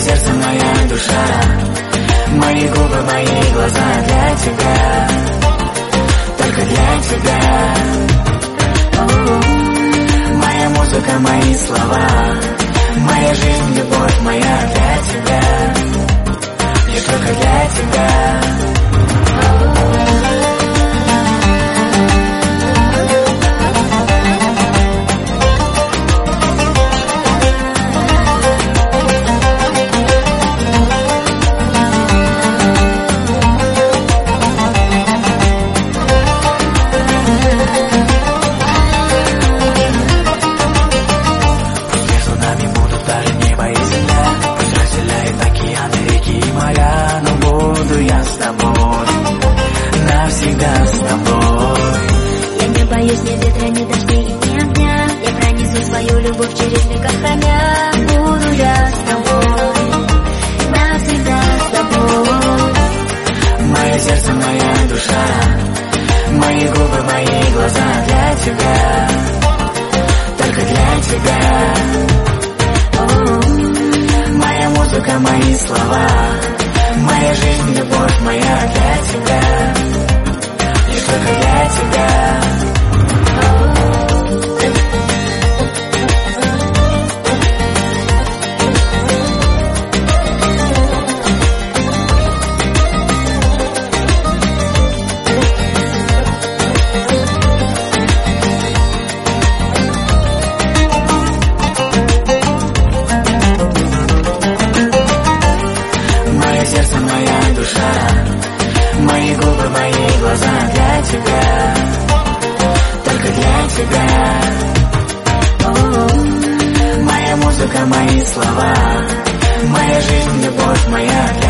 сердце, моя душа, мои губы, мои глаза для тебя, только для тебя. Моя музыка, мои слова, моя жизнь, любовь моя для тебя, лишь только для тебя. Навсегда с тобой. Я не боюсь ни ветра, ни дождей и ни огня. Я пронесу свою любовь через века храня. Буду я с тобой, навсегда с тобой. Мое сердце, моя душа, мои губы, мои глаза для тебя, только для тебя. Моя музыка, мои слова, моя жизнь, любовь моя для тебя, лишь только для тебя. Мое сердце, моя душа, мои губы, мои глаза для тебя, только для тебя. Моя музыка, мои слова, моя жизнь, любовь моя.